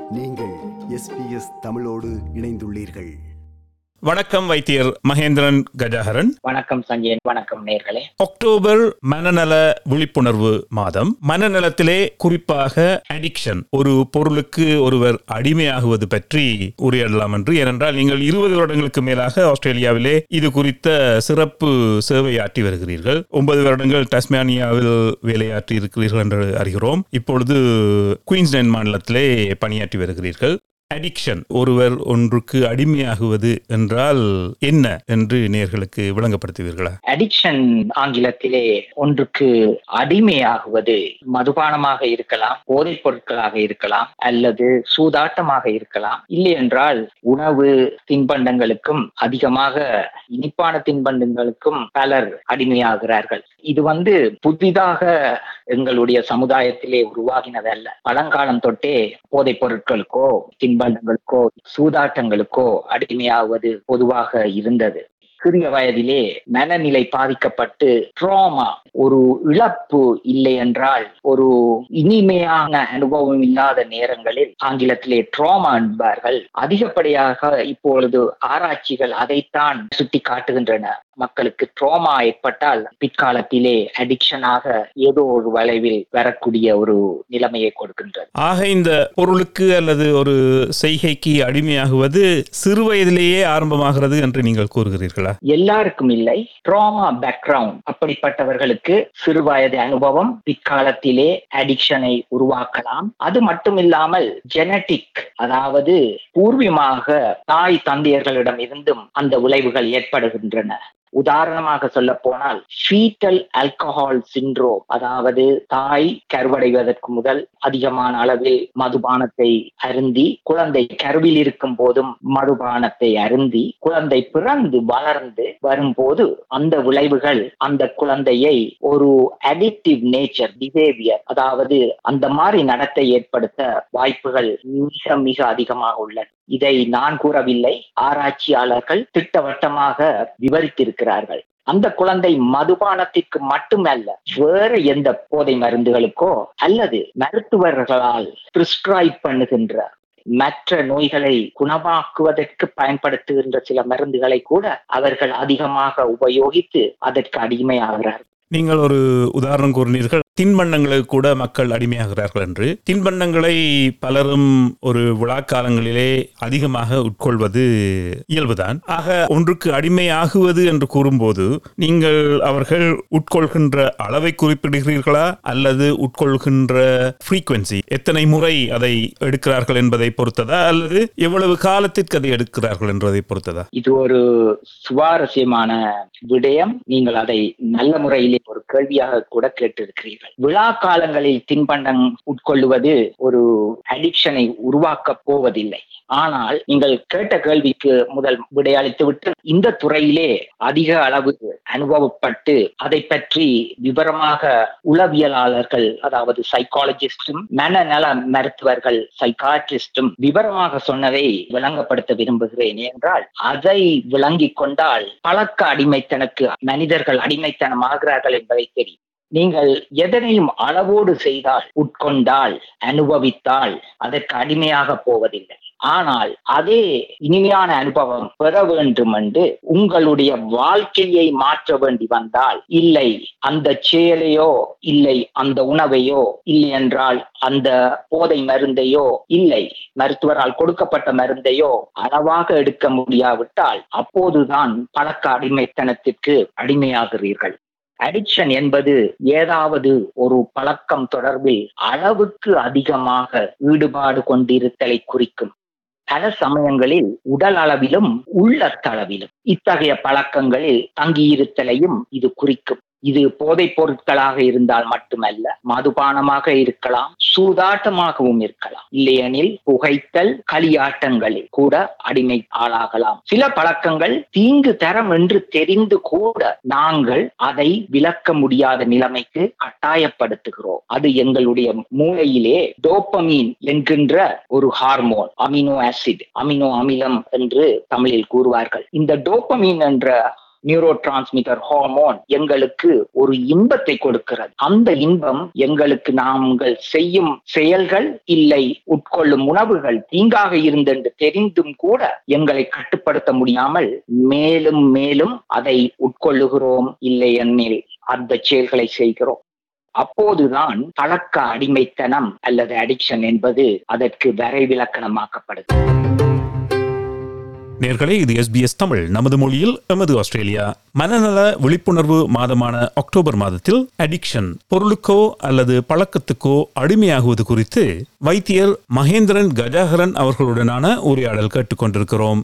நீங்கள் SBS தமிழோடு இணைந்துள்ளீர்கள். வணக்கம் வைத்தியர் மகேந்திரன் கஜாஹரன். வணக்கம் சஞ்சயன். வணக்கம் நேயர்களே. அக்டோபர் மனநல விழிப்புணர்வு மாதம். மனநலத்திலே குறிப்பாக அடிக்ஷன், ஒரு பொருளுக்கு ஒருவர் அடிமையாகுவது பற்றி உரையாடலாம் என்று. ஏனென்றால் நீங்கள் 20 வருடங்களுக்கு மேலாக ஆஸ்திரேலியாவிலே இது குறித்த சிறப்பு சேவையாற்றி வருகிறீர்கள். 9 வருடங்கள் டாஸ்மேனியாவில் வேலையாற்றி இருக்கிறீர்கள் என்று அறிகிறோம். இப்பொழுது குயின்ஸ்லாந்து மாநிலத்திலே பணியாற்றி வருகிறீர்கள். அடிக்ஷன், ஒருவர் ஒன்றுக்கு அடிமையாகுவது என்றால் என்ன என்று நேயர்களுக்கு விளங்கப்படுத்துவீர்களா? அடிக்ஷன் ஆங்கிலத்திலே ஒன்றுக்கு அடிமையாகுவது மதுபானமாக இருக்கலாம், போதைப் பொருட்களாக இருக்கலாம், அல்லது சூதாட்டமாக இருக்கலாம். இல்லை என்றால் உணவு தின்பண்டங்களுக்கும், அதிகமாக இனிப்பான தின்பண்டங்களுக்கும் பலர் அடிமையாகிறார்கள். இது புதிதாக எங்களுடைய சமுதாயத்திலே உருவாகினதல்ல. பழங்காலம் தொட்டே போதைப் பொருட்களுக்கோ தின்பண்டங்களுக்கோ சூதாட்டங்களுக்கோ அடிமையாவது பொதுவாக இருந்தது. சிறிய வயதிலே மனநிலை பாதிக்கப்பட்டு ட்ராமா, ஒரு இழப்பு இல்லை என்றால் ஒரு இனிமையான அனுபவம் இல்லாத நேரங்களில் ஆங்கிலத்திலே ட்ராமா என்பார்கள். அதிகப்படியாக இப்பொழுது ஆராய்ச்சிகள் அதைத்தான் சுட்டி காட்டுகின்றன. மக்களுக்கு ட்ராமா ஏற்பட்டால் பிற்காலத்திலே அடிக்ஷனாக ஏதோ ஒரு வளைவில் வரக்கூடிய ஒரு நிலைமையை கொடுக்கின்றது. ஆக இந்த பொருளுக்கு அல்லது ஒரு செய்கைக்கு அடிமையாகுவது சிறு வயதிலேயே ஆரம்பமாகிறது என்று நீங்கள் கூறுகிறீர்களா? எல்லாருக்கும் இல்லை. ட்ராமா பேக்ரவுண்ட் அப்படிப்பட்டவர்களுக்கு சிறு வயது அனுபவம் பிற்காலத்திலே அடிக்ஷனை உருவாக்கலாம். அது மட்டுமில்லாமல் ஜெனட்டிக், அதாவது பூர்வீகமாக தாய் தந்தையர்களிடம் இருந்தும் அந்த விளைவுகள் ஏற்படுகின்றன. உதாரணமாக சொல்ல போனால் ஃபீட்டல் ஆல்கஹால் சிண்ட்ரோம், அதாவது தாய் கருவடைவதற்கு முதல் அதிகமான அளவில் மதுபானத்தை அருந்தி, குழந்தை கருவில் இருக்கும் போதும் மதுபானத்தை அருந்தி, குழந்தை பிறந்து வளர்ந்து வரும்போது அந்த விளைவுகள் அந்த குழந்தையை ஒரு அடிக்டிவ் நேச்சர் பிஹேவியர், அதாவது அந்த மாதிரி நடத்தை ஏற்படுத்த வாய்ப்புகள் மிக மிக அதிகமாக உள்ளன. இதை நான் கூறவில்லை, ஆராய்ச்சியாளர்கள் திட்டவட்டமாக விவரித்திருக்கிறார்கள். அந்த குழந்தை மதுபானத்திற்கு மட்டுமல்ல, வேற எந்த போதை மருந்துகளுக்கோ அல்லது மருத்துவர்களால் பிரிஸ்கிரைப் பண்ணுகின்ற மற்ற நோய்களை குணமாக்குவதற்கு பயன்படுத்துகின்ற சில மருந்துகளை கூட அவர்கள் அதிகமாக உபயோகித்து அதற்கு அடிமையாகிறார்கள். நீங்கள் ஒரு உதாரணம் கூறினீர்கள், தின்பண்டங்களுக்கு கூட மக்கள் அடிமையாகிறார்கள் என்று. தின்பண்டங்களை பலரும் ஒரு விழாக்காலங்களிலே அதிகமாக உட்கொள்வது இயல்புதான். ஆக ஒன்றுக்கு அடிமையாகுவது என்று கூறும்போது நீங்கள் அவர்கள் உட்கொள்கின்ற அளவை குறிப்பிடுகிறீர்களா, அல்லது உட்கொள்கின்ற ஃப்ரீக்வன்சி, எத்தனை முறை அதை எடுக்கிறார்கள் என்பதை பொறுத்ததா, அல்லது எவ்வளவு காலத்திற்கு அதை எடுக்கிறார்கள் என்பதை பொறுத்ததா? இது ஒரு சுவாரஸ்யமான விடயம். நீங்கள் அதை நல்ல முறையிலே ஒரு கேள்வியாக கூட கேட்டிருக்கிறீர்கள். விழா காலங்களில் தின்பண்டம் உட்கொள்ளுவது ஒரு அடிக்ஷனை உருவாக்க போவதில்லை. ஆனால் நீங்கள் கேட்ட கேள்விக்கு முதல் விடையளித்து விட்டு, இந்த துறையிலே அதிக அளவு அனுபவப்பட்டு அதை பற்றி விவரமாக உளவியலாளர்கள், அதாவது சைக்காலஜிஸ்டும் மனநல மருத்துவர்கள் சைக்காட்ரிஸ்டும் விவரமாக சொன்னதை விளங்கப்படுத்த விரும்புகிறேன். என்றால் அதை விளங்கிக் கொண்டால் பழக்க அடிமைத்தனக்கு மனிதர்கள் அடிமைத்தனமாகிறார்கள் என்பதை தெரியும். நீங்கள் எதனையும் அளவோடு செய்தால், உட்கொண்டால், அனுபவித்தால் அதற்கு அடிமையாக போவதில்லை. ஆனால் அதே இனிமையான அனுபவம் பெற வேண்டும் என்று உங்களுடைய வாழ்க்கையை மாற்ற வேண்டி வந்தால், இல்லை அந்த செயலையோ, இல்லை அந்த உணவையோ, இல்லை என்றால் அந்த போதை மருந்தையோ, இல்லை மருத்துவரால் கொடுக்கப்பட்ட மருந்தையோ அளவாக எடுக்க முடியாவிட்டால் அப்போதுதான் பழக்க அடிமைத்தனத்திற்கு அடிமையாகிறீர்கள். அடிக்ஷன் என்பது ஏதாவது ஒரு பழக்கம் தொடர்பில் அளவுக்கு அதிகமாக ஈடுபாடு கொண்டிருத்தலை குறிக்கும். பல சமயங்களில் உடல் அளவிலும் உள்ளத்தளவிலும் இத்தகைய பழக்கங்களில் தங்கியிருத்தலையும் இது குறிக்கும். இது போதைப் பொருட்களாக இருந்தால் மட்டுமல்ல, மதுபானமாக இருக்கலாம், சூதாட்டமாகவும் இருக்கலாம், இல்லையெனில் புகைத்தல், களியாட்டங்களில் கூட அடிமை ஆளாகலாம். சில பழக்கங்கள் தீங்கு தரம் என்று தெரிந்து கூட நாங்கள் அதை விலக்க முடியாத நிலைமைக்கு கட்டாயப்படுத்துகிறோம். அது எங்களுடைய மூளையிலே டோபமீன் என்கின்ற ஒரு ஹார்மோன், அமினோ ஆசிட், அமினோ அமிலம் என்று தமிழில் கூறுவார்கள். இந்த டோபமீன் என்ற நியூரோ டிரான்ஸ்மிட்டர் ஹார்மோன் எங்களுக்கு ஒரு இன்பத்தை கொடுக்கிறது. அந்த இன்பம் எங்களுக்கு நாங்கள் செய்யும் செயல்கள் இல்லை உட்கொள்ளும் உணவுகள் தீங்காக இருந்தென்று தெரிந்தும் கூட எங்களை கட்டுப்படுத்த முடியாமல் மேலும் மேலும் அதை உட்கொள்ளுகிறோம், இல்லை எனில் அந்த செயல்களை செய்கிறோம். அப்போதுதான் பழக்க அடிமைத்தனம் அல்லது அடிக்ஷன் என்பது அதற்கு வரைவிலக்கணமாக்கப்படுது. நேர்களே, இது SBS தமிழ், நமது மொழியில் எமது ஆஸ்திரேலியா. மனநல விழிப்புணர்வு மாதமான அக்டோபர் மாதத்தில் அடிக்ஷன், பொருளுக்கோ அல்லது பழக்கத்துக்கோ அடிமையாகுவது குறித்து வைத்தியர் மகேந்திரன் கஜாகரன் அவர்களுடனான உரையாடல் கேட்டுக்கொண்டிருக்கிறோம்.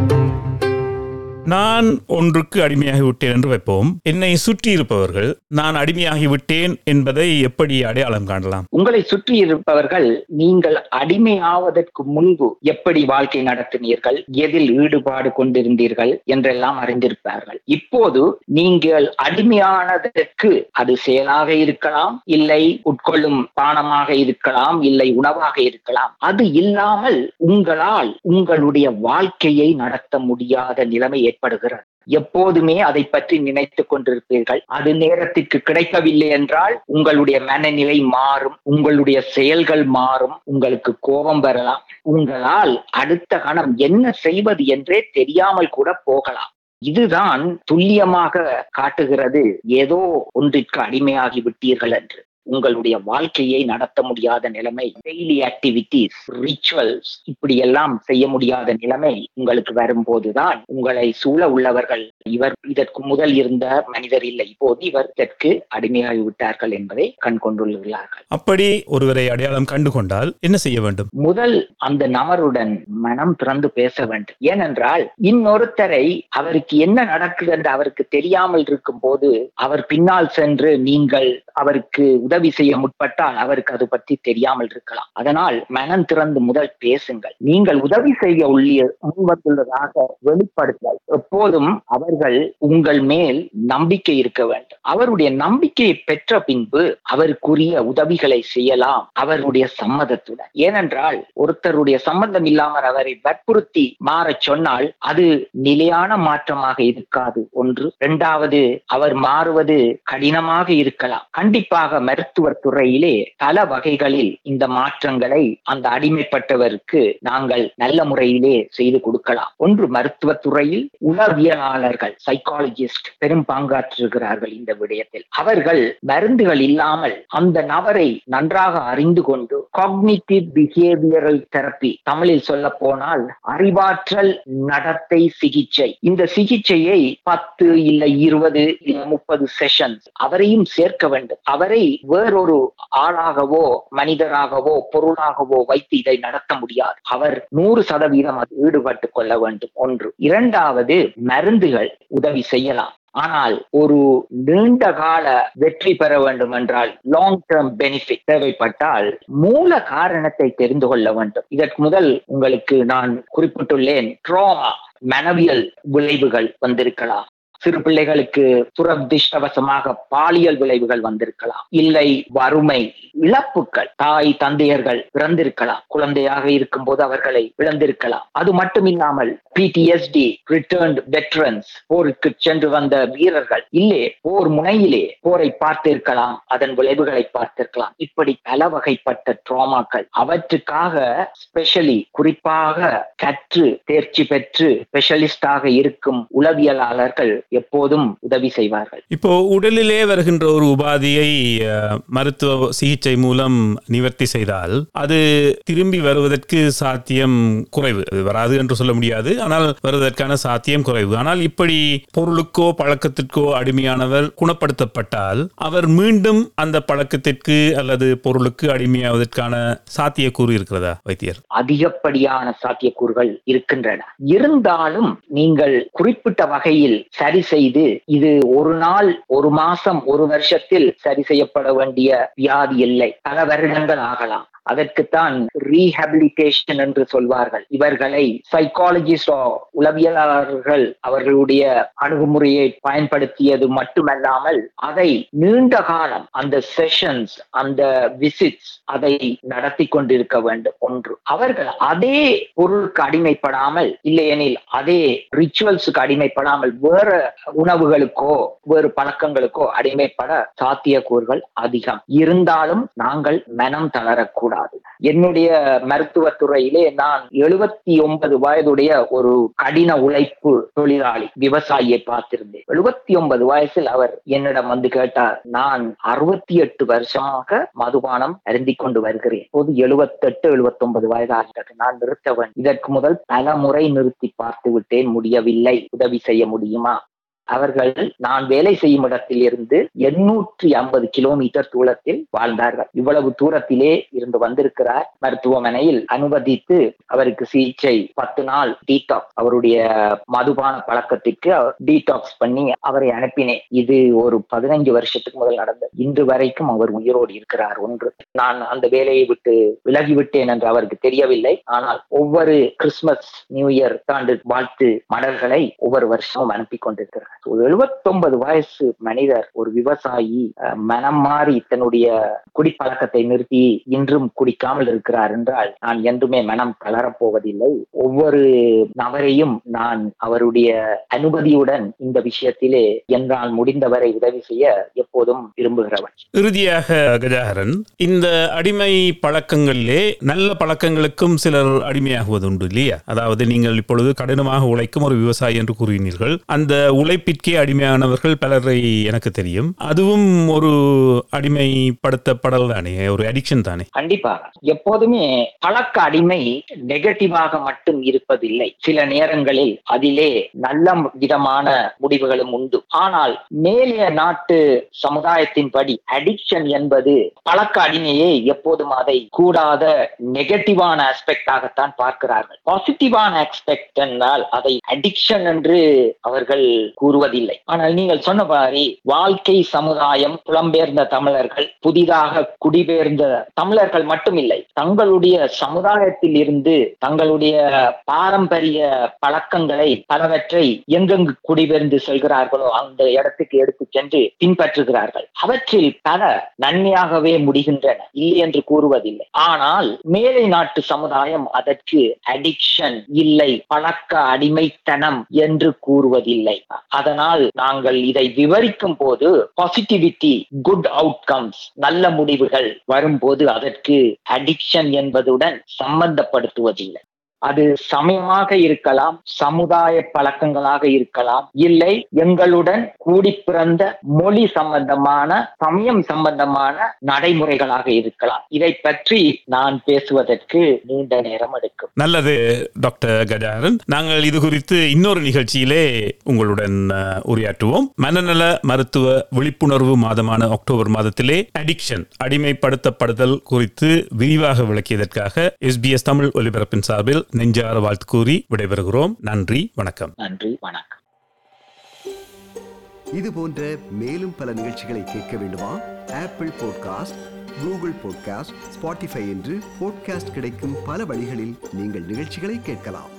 நான் ஒன்றுக்கு அடிமையாகிவிட்டேன் என்று வைப்போம். என்னை சுற்றி இருப்பவர்கள் நான் அடிமையாகிவிட்டேன் என்பதை எப்படி அடையாளம் காணலாம்? உங்களை சுற்றி இருப்பவர்கள் நீங்கள் அடிமையாவதற்கு முன்பு எப்படி வாழ்க்கை நடத்தினீர்கள், எதில் ஈடுபாடு கொண்டிருந்தீர்கள் என்றெல்லாம் அறிந்திருப்பார்கள். இப்போது நீங்கள் அடிமையானதற்கு அது செயலாக இருக்கலாம், இல்லை உட்கொள்ளும் பானமாக இருக்கலாம், இல்லை உணவாக இருக்கலாம். அது இல்லாமல் உங்களால் உங்களுடைய வாழ்க்கையை நடத்த முடியாத நிலைமை ஏற்படுகிறது. எப்போதுமே அதை பற்றி நினைத்துக் கொண்டிருப்பீர்கள். அது நேரத்திற்கு கிடைக்கவில்லை என்றால் உங்களுடைய மனநிலை மாறும், உங்களுடைய செயல்கள் மாறும், உங்களுக்கு கோபம் வரலாம், உங்களால் அடுத்த கணம் என்ன செய்வது என்றே தெரியாமல் கூட போகலாம். இதுதான் துல்லியமாக காட்டுகிறது ஏதோ ஒன்றிற்கு அடிமையாகி விட்டீர்கள் என்று. உங்களுடைய வாழ்க்கையை நடத்த முடியாத நிலைமை, டெய்லி ஆக்டிவிட்டிஸ், ரிச்சுவல்ஸ் இப்படி எல்லாம் செய்ய முடியாத நிலைமை உங்களுக்கு வரும்போதுதான் உங்களை சூழ உள்ளவர்கள் இவர் இதற்கு முதல் இருந்த மனிதர் இல்லை, இப்போது இவர் இதற்கு அடிமையாகி விட்டார்கள் என்பதை கண் கொண்டுள்ளார்கள். அப்படி ஒருவரை அடையாளம் கண்டு கொண்டால் என்ன செய்ய வேண்டும்? முதல் அந்த நபருடன் மனம் திறந்து பேச வேண்டும். ஏனென்றால் இன்னொருத்தரை அவருக்கு என்ன நடக்குது என்று அவருக்கு தெரியாமல் இருக்கும் போது அவர் பின்னால் சென்று நீங்கள் அவருக்கு உதவி செய்ய முற்பட்டால் அவருக்கு அது பற்றி தெரியாமல் இருக்கலாம். அதனால் மனம் திறந்து முதல் பேசுங்கள். நீங்கள் உதவி செய்ய முன்வந்துள்ளதாக வெளிப்படுத்தல். எப்போதும் அவர்கள் உங்கள் மேல் நம்பிக்கை இருக்க வேண்டும். அவருடைய நம்பிக்கையை பெற்ற பின்பு அவருக்குரிய உதவிகளை செய்யலாம் அவருடைய சம்மதத்துடன். ஏனென்றால் ஒருத்தருடைய சம்மதம் இல்லாமல் அவரை வற்புறுத்தி மாற சொன்னால் அது நிலையான மாற்றமாக இருக்காது. ஒன்று. இரண்டாவது, அவர் மாறுவது கடினமாக இருக்கலாம். கண்டிப்பாக மருத்துவ துறையிலே பல வகைகளில் இந்த மாற்றங்களை அந்த அடிமைப்பட்டவருக்கு நாங்கள் நல்ல முறையிலே செய்து கொடுக்கலாம். ஒன்று, மருத்துவ துறையில் உளவியலாளர்கள், சைக்காலஜிஸ்ட் பெரும் பங்காற்றுகிறார்கள் இந்த விடயத்தில். அவர்கள் மருந்துகள் இல்லாமல் அந்த நபரை நன்றாக அறிந்து கொண்டு காக்னிட்டிவ் பிஹேவியரல் தெரப்பி, தமிழில் சொல்ல போனால் அறிவாற்றல் நடத்தை சிகிச்சை, இந்த சிகிச்சையை 10 இல்லை 20 இல்லை 30 செஷன்ஸ் அவரையும் சேர்க்க வேண்டும். அவரை வேறொரு ஆளாகவோ மனிதராகவோ பொருளாகவோ வைத்து இதை நடத்த முடியாது. அவர் 100% ஈடுபட்டுக் கொள்ள வேண்டும். ஒன்று. இரண்டாவது, மருந்துகள் உதவி செய்யலாம். ஆனால் ஒரு நீண்ட கால வெற்றி பெற வேண்டும் என்றால், லாங் டேர்ம் பெனிஃபிட் தேவைப்பட்டால் மூல காரணத்தை தெரிந்து கொள்ள வேண்டும். இதற்கு முதல் உங்களுக்கு நான் குறிப்பிட்டுள்ளேன், ட்ராமா, மனவியல் விளைவுகள் வந்திருக்கலாம். சிறு பிள்ளைகளுக்கு துரதிர்ஷ்டவசமாக பாலியல் விளைவுகள் வந்திருக்கலாம், இல்லை வறுமை, இழப்புகள், தாய் தந்தையர்கள் இறந்திருக்கலாம், குழந்தையாக இருக்கும் போது அவர்களை இழந்திருக்கலாம். அது மட்டுமில்லாமல் PTSD, ரிட்டர்ன்ட் வெட்டரன்ஸ், போருக்கு சென்று வந்த வீரர்கள், இல்லை போர் முனையிலே போரை பார்த்திருக்கலாம், அதன் விளைவுகளை பார்த்திருக்கலாம். இப்படி பல வகைப்பட்ட ட்ராமாக்கள். அவற்றுக்காக ஸ்பெஷலி குறிப்பாக கற்று தேர்ச்சி பெற்று ஸ்பெஷலிஸ்டாக இருக்கும் உளவியலாளர்கள் எப்போதும் உதவி செய்வார்கள். இப்போ உடலிலே வருகின்ற ஒரு உபாதியை மருத்துவ சிகிச்சை மூலம் நிவர்த்தி செய்தால் அது திரும்பி வருவதற்கு சாத்தியம் குறைவு. அது வராது என்று சொல்ல முடியாது, ஆனால் வருவதற்கான சாத்தியம் குறைவு. ஆனால் இப்படி பொருளுக்கோ பழக்கத்திற்கோ அடிமையானவர் குணப்படுத்தப்பட்டால் அவர் மீண்டும் அந்த பழக்கத்திற்கு அல்லது பொருளுக்கு அடிமையாவதற்கான சாத்தியக்கூறு இருக்கிறதா வைத்தியர்? அதிகப்படியான சாத்தியக்கூறுகள் இருக்கின்றன. இருந்தாலும் நீங்கள் குறிப்பிட்ட வகையில் சரி செய்து, இது ஒரு நாள், ஒரு மாசம், ஒரு வருஷத்தில் சரி செய்யப்பட வேண்டிய வியாதி இல்லை, பல வருடங்கள் ஆகலாம். அதற்குத்தான் ரீஹபிலிட்டேஷன் என்று சொல்வார்கள். இவர்களை சைக்காலஜிஸ்ட், உளவியலாளர்கள் அவர்களுடைய அணுகுமுறையை பயன்படுத்தியது மட்டுமல்லாமல் அதை நீண்ட காலம் அந்த செஷன்ஸ், அந்த விசிட்ஸ் அதை நடத்தி கொண்டிருக்க வேண்டும். ஒன்று. அவர்கள் அதே பொருளுக்கு அடிமைப்படாமல், இல்லையெனில் அதே ரிச்சுவல்ஸுக்கு அடிமைப்படாமல் வேற உணவுகளுக்கோ வேறு பழக்கங்களுக்கோ அடிமைப்பட சாத்தியக்கூறுகள் அதிகம். இருந்தாலும் நாங்கள் மனம் தளரக்கூடாது. என்னுடைய மருத்துவத்துறையிலே நான் 79 வயதுடைய ஒரு கடின உழைப்பு தொழிலாளி விவசாயியை பார்த்திருந்தேன். 79 வயசில் அவர் என்னிடம் வந்து கேட்டார், நான் 68 வருஷமாக மதுபானம் அருந்திக் கொண்டு வருகிறேன். இப்போது 78-79 வயதாகிறது, நான் நிறுத்த வேண்டும். இதற்கு முதல் பல முறை நிறுத்தி பார்த்து விட்டேன், முடியவில்லை, உதவி செய்ய முடியுமா? அவர்கள் நான் வேலை செய்யும் இடத்தில் இருந்து 850 கிலோமீட்டர் தூரத்தில் வாழ்ந்தார்கள். இவ்வளவு தூரத்திலே இருந்து வந்திருக்கிறார். மருத்துவமனையில் அனுமதித்து அவருக்கு சிகிச்சை 10 நாள் டீடாக்ஸ், அவருடைய மதுபான பழக்கத்திற்கு டீடாக்ஸ் பண்ணி அவரை அனுப்பினேன். இது ஒரு 15 வருஷத்துக்கு முதல் நடந்தது. இன்று வரைக்கும் அவர் உயிரோடு இருக்கிறார். ஒன்று, நான் அந்த வேலையை விட்டு விலகிவிட்டேன் என்று அவருக்கு தெரியவில்லை. ஆனால் ஒவ்வொரு கிறிஸ்துமஸ் நியூ இயர் ஆண்டு வாழ்த்து மலர்களை ஒவ்வொரு வருஷமும் அனுப்பி கொண்டிருக்கிறார். 79 வயசு மனிதர், ஒரு விவசாயி, மனம் மாறி தன்னுடைய குடிப்பழக்கத்தை நிறுத்தி இன்றும் குடிக்காமல் இருக்கிறார் என்றால் நான் என்றுமே மனம் தளரப்போவதில்லை. ஒவ்வொரு நபரையும் நான் அவருடைய அனுமதியுடன் இந்த விஷயத்திலே என்னால் முடிந்தவரை உதவி செய்ய எப்போதும் விரும்புகிறவன். இறுதியாக கஜாஹரன், இந்த அடிமை பழக்கங்களிலே நல்ல பழக்கங்களுக்கும் சிலர் அடிமையாகுவது உண்டு இல்லையா? அதாவது நீங்கள் இப்பொழுது கடினமாக உழைக்கும் ஒரு விவசாயி என்று கூறினீர்கள். அந்த உழைப்பிற்கே அடிமையானவர்கள் பலரை எனக்கு தெரியும். அதுவும் ஒரு அடிமைப்படுத்தப்படல் தானே, ஒரு அடிக்ஷன் தானே? கண்டிப்பாக. எப்போதுமே பழக்க அடிமை நெகட்டிவாக மட்டும் இருப்பதில்லை. சில நேரங்களில் அதிலே நல்ல விதமான முடிவுகளும் உண்டு. ஆனால் மேலே நாட்டு சமுதாயத்தின்படி அடிக்ஷன் என்பது பழக்க அடிமையே எப்போதும் அதை கூடாத நெகட்டிவான ஆஸ்பெக்ட் ஆகத்தான் பார்க்கிறார்கள். பாசிட்டிவான ஆஸ்பெக்ட் என்றால் அதை அடிக்ஷன் என்று அவர்கள் கூறுவதில்லை. ஆனால் நீங்கள் சொன்ன மாதிரி வாழ்க்கை சமுதாயம், புலம்பெயர்ந்த தமிழர்கள், புதிதாக குடிபெயர்ந்த தமிழர்கள் மட்டுமில்லை, தங்களுடைய சமுதாயத்தில் இருந்து தங்களுடைய பாரம்பரிய பழக்கங்களை பலவற்றை எங்கெங்கு குடிபெயர்ந்து செல்கிறார்களோ அந்த இடத்துக்கு எடுத்து சென்று பின்பற்றுகிறார்கள். அவற்றில் பல நன்மையாகவே முடிகின்றன, இல்லை என்று கூறுவதில்லை. ஆனால் மேலை நாட்டு சமுதாயம் அதற்கு அடிக்ஷன் இல்லை, பழக்க அடிமைத்தனம் என்று கூறுவதில்லை. அதனால் நாங்கள் இதை விவரிக்கும் போது பாசிட்டிவிட்டி, குட் அவுட்கம்ஸ், நல்ல முடிவுகள் வரும்போது அதற்கு அடிக்ஷன் என்பதுடன் சம்பந்தப்படுத்துவதில்லை. அது சமயமாக இருக்கலாம், சமுதாய பழக்கங்களாக இருக்கலாம், இல்லை எங்களுடன் கூடி பிறந்த மொழி சம்பந்தமான, சமயம் சம்பந்தமான நடைமுறைகளாக இருக்கலாம். இதை பற்றி நான் பேசுவதற்கு நீண்ட நேரம் எடுக்கும். நல்லது டாக்டர் கஜாஹரன், நாங்கள் இது குறித்து இன்னொரு நிகழ்ச்சியிலே உங்களுடன் உரையாற்றுவோம். மனநல மருத்துவ விழிப்புணர்வு மாதமான அக்டோபர் மாதத்திலே அடிக்ஷன், அடிமைப்படுத்தப்படுதல் குறித்து விரிவாக விளக்கியதற்காக SBS தமிழ் ஒலிபரப்பின் சார்பில் நெஞ்சார வாழ்த்து கூறி விடைபெறுகிறோம். நன்றி, வணக்கம். நன்றி, வணக்கம். இது போன்ற மேலும் பல நிகழ்ச்சிகளை கேட்க வேண்டுமா? Apple podcast, Google podcast, Spotify என்று பாட்காஸ்ட் கிடைக்கும் பல வழிகளில் நீங்கள் நிகழ்ச்சிகளை கேட்கலாம்.